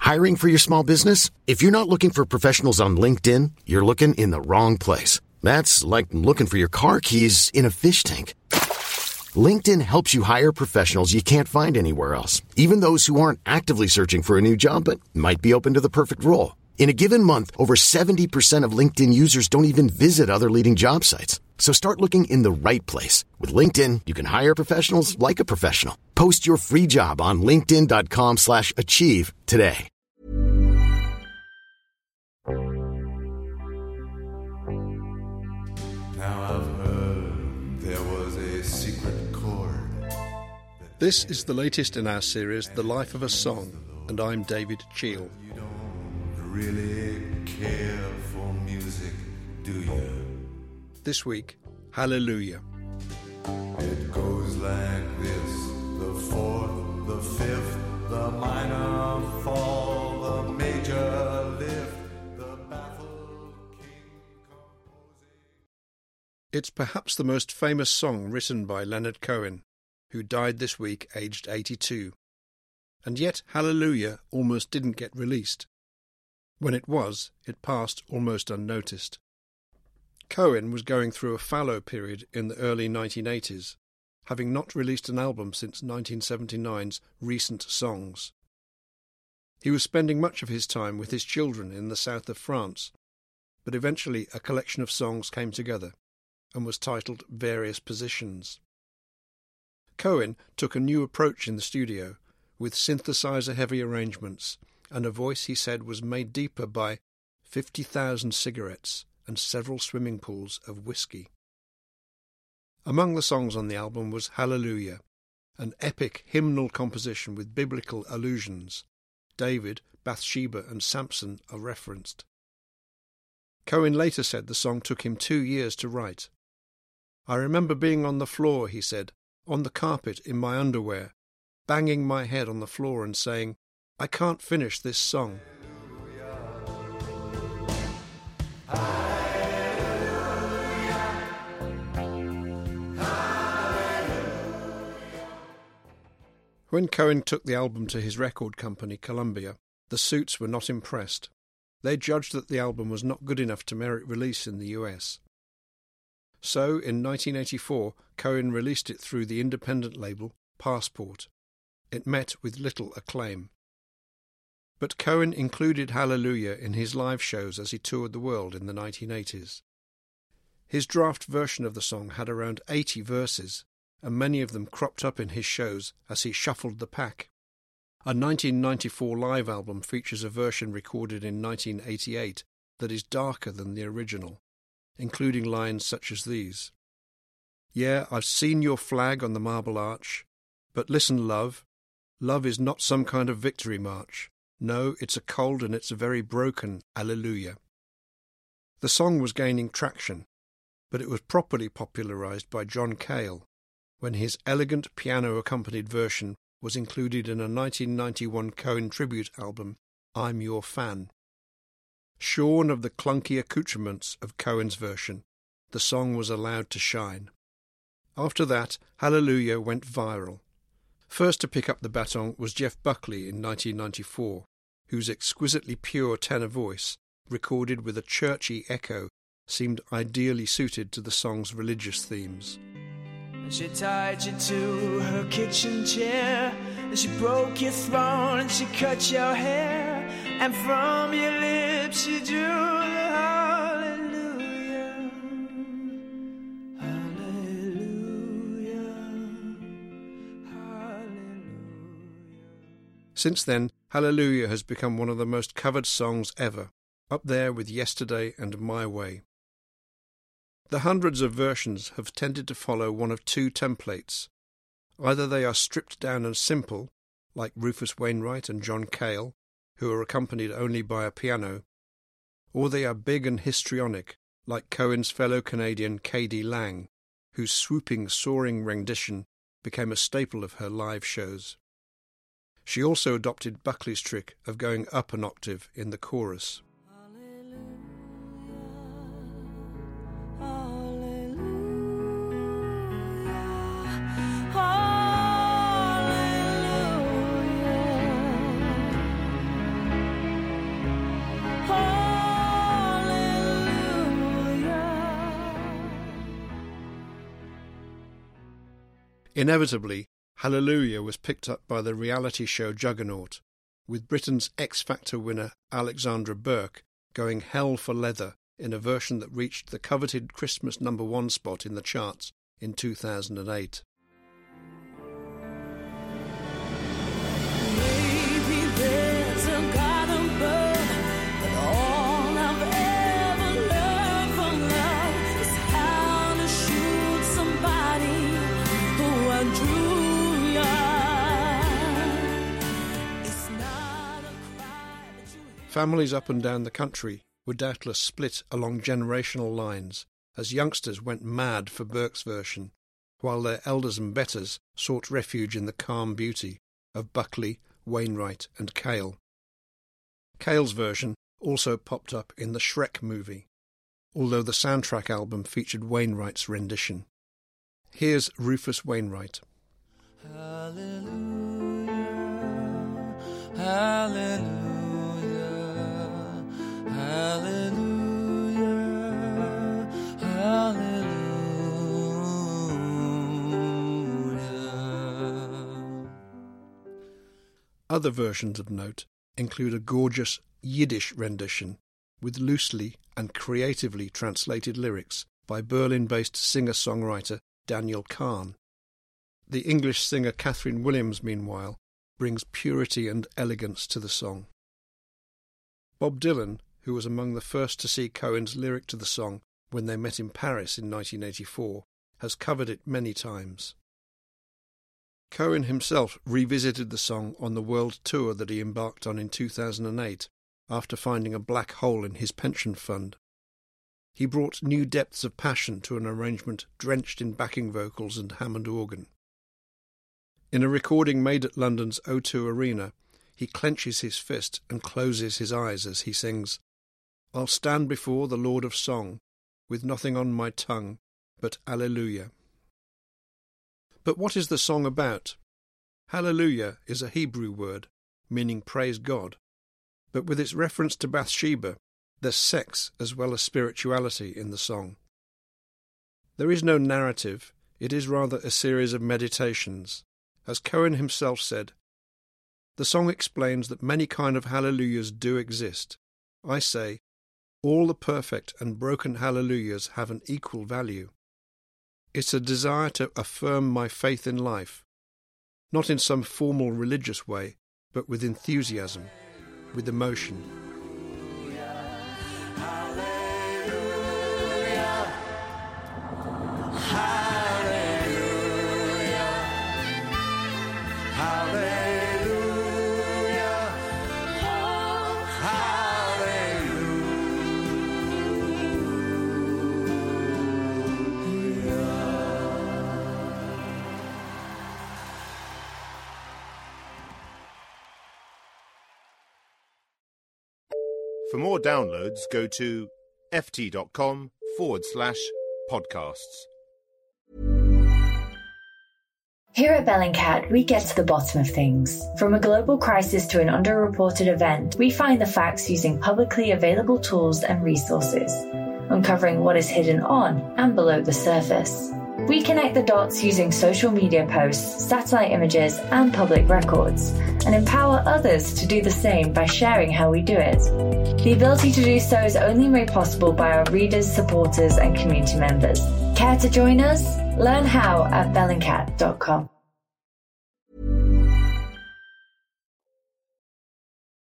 Hiring for your small business? If you're not looking for professionals on LinkedIn, you're looking in the wrong place. That's like looking for your car keys in a fish tank. LinkedIn helps you hire professionals you can't find anywhere else, even those who aren't actively searching for a new job but might be open to the perfect role. In a given month, over 70% of LinkedIn users don't even visit other leading job sites. So start looking in the right place. With LinkedIn, you can hire professionals like a professional. Post your free job on linkedin.com/achieve today. Now I've heard there was a secret chord. This is the latest in our series, The Life of a Song, and I'm David Cheel. You don't really care for music, do you? This week, Hallelujah. It goes like this: the fourth, the fifth, the minor fall, the major lift, the baffled king composing. It's perhaps the most famous song written by Leonard Cohen, who died this week aged 82. And yet Hallelujah almost didn't get released. When it was, it passed almost unnoticed. Cohen was going through a fallow period in the early 1980s, having not released an album since 1979's Recent Songs. He was spending much of his time with his children in the south of France, but eventually a collection of songs came together and was titled Various Positions. Cohen took a new approach in the studio, with synthesizer-heavy arrangements and a voice he said was made deeper by 50,000 cigarettes and several swimming pools of whiskey. Among the songs on the album was Hallelujah, an epic hymnal composition with biblical allusions. David, Bathsheba and Samson are referenced. Cohen later said the song took him 2 years to write. "I remember being on the floor," he said, "on the carpet in my underwear, banging my head on the floor and saying, 'I can't finish this song.'" When Cohen took the album to his record company, Columbia, the suits were not impressed. They judged that the album was not good enough to merit release in the US. So, in 1984, Cohen released it through the independent label Passport. It met with little acclaim. But Cohen included Hallelujah in his live shows as he toured the world in the 1980s. His draft version of the song had around 80 verses, and many of them cropped up in his shows as he shuffled the pack. A 1994 live album features a version recorded in 1988 that is darker than the original, including lines such as these: "Yeah, I've seen your flag on the Marble Arch, but listen, love, love is not some kind of victory march. No, it's a cold and it's a very broken Alleluia." The song was gaining traction, but it was properly popularised by John Cale, when his elegant piano-accompanied version was included in a 1991 Cohen tribute album, I'm Your Fan. Shorn of the clunky accoutrements of Cohen's version, the song was allowed to shine. After that, Hallelujah went viral. First to pick up the baton was Jeff Buckley in 1994, whose exquisitely pure tenor voice, recorded with a churchy echo, seemed ideally suited to the song's religious themes. She tied you to her kitchen chair, and she broke your throne, and she cut your hair, and from your lips she drew the hallelujah, hallelujah, hallelujah. Since then, Hallelujah has become one of the most covered songs ever, up there with Yesterday and My Way. The hundreds of versions have tended to follow one of two templates. Either they are stripped down and simple, like Rufus Wainwright and John Cale, who are accompanied only by a piano, or they are big and histrionic, like Cohen's fellow Canadian K.D. Lang, whose swooping, soaring rendition became a staple of her live shows. She also adopted Buckley's trick of going up an octave in the chorus. Inevitably, Hallelujah was picked up by the reality show Juggernaut, with Britain's X Factor winner Alexandra Burke going hell for leather in a version that reached the coveted Christmas #1 spot in the charts in 2008. Maybe there's a God above, but all I've ever learned from love is how to shoot somebody who I drew young. It's not a cry that you hear. Families up and down the country were doubtless split along generational lines as youngsters went mad for Burke's version, while their elders and betters sought refuge in the calm beauty of Buckley, Wainwright and Cale. Cale's version also popped up in the Shrek movie, although the soundtrack album featured Wainwright's rendition. Here's Rufus Wainwright. Hallelujah, hallelujah, hallelujah, hallelujah. Other versions of note include a gorgeous Yiddish rendition with loosely and creatively translated lyrics by Berlin-based singer-songwriter Daniel Kahn. The English singer Catherine Williams, meanwhile, brings purity and elegance to the song. Bob Dylan, who was among the first to see Cohen's lyric to the song when they met in Paris in 1984, has covered it many times. Cohen himself revisited the song on the world tour that he embarked on in 2008 after finding a black hole in his pension fund. He brought new depths of passion to an arrangement drenched in backing vocals and Hammond organ. In a recording made at London's O2 Arena, he clenches his fist and closes his eyes as he sings, "I'll stand before the Lord of Song, with nothing on my tongue but Alleluia." But what is the song about? Hallelujah is a Hebrew word, meaning praise God, but with its reference to Bathsheba, there's sex as well as spirituality in the song. There is no narrative, it is rather a series of meditations. As Cohen himself said, the song explains that many kind of hallelujahs do exist. I say, all the perfect and broken hallelujahs have an equal value. It's a desire to affirm my faith in life, not in some formal religious way, but with enthusiasm, with emotion. For more downloads, go to ft.com/podcasts. Here at Bellingcat, we get to the bottom of things. From a global crisis to an underreported event, we find the facts using publicly available tools and resources, uncovering what is hidden on and below the surface. We connect the dots using social media posts, satellite images, and public records, and empower others to do the same by sharing how we do it. The ability to do so is only made possible by our readers, supporters, and community members. Care to join us? Learn how at bellingcat.com.